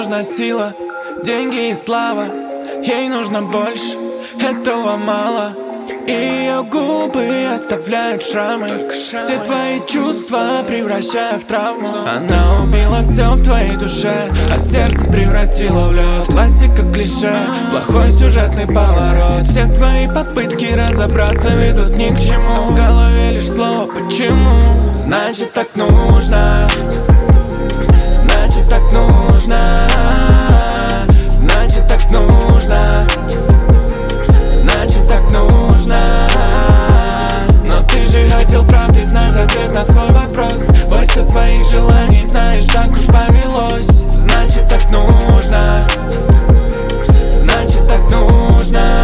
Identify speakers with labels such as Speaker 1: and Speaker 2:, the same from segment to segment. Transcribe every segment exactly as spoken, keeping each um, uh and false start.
Speaker 1: нужна сила, деньги и слава. Ей нужно больше, этого мало. И ее губы оставляют шрамы, все твои чувства превращая в травму. Она убила все в твоей душе, а сердце превратила в лед. Классика клише, плохой сюжетный поворот. Все твои попытки разобраться ведут ни к чему. В голове лишь слово «почему». Значит, так нужно, значит, так нужно, значит, так нужно, значит, так нужно. Но ты же хотел правды знать ответ на свой вопрос. Больше своих желаний знаешь, так уж повелось. Значит, так нужно, значит, так нужно.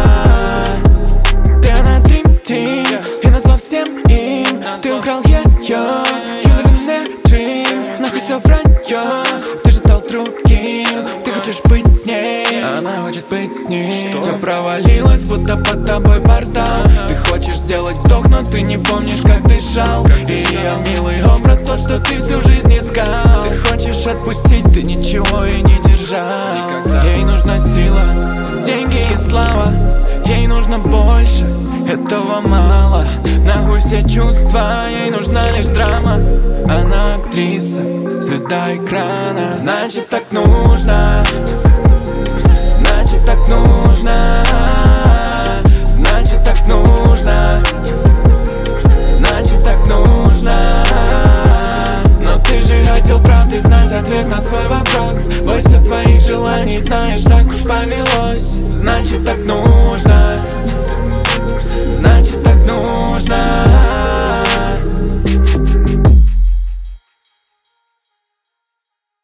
Speaker 1: Ты на Dream Team, и назло всем им. Ты украл ее, you live in their dream. Нахуй всё вранье, ты же стал другим. Ты хочешь быть с ней, она хочет быть с ним. Все провалилось, будто под тобой портал. Ты хочешь сделать вдох, но ты не помнишь, как дышал. И ее милый образ, то, что ты всю жизнь искал. Ты хочешь отпустить, ты ничего и не держал. Ей нужна сила, деньги и слава. Ей нужно больше, этого мало. Нахуй все чувства, ей нужна лишь драма. Она актриса, звезда экрана. Значит, так нужно,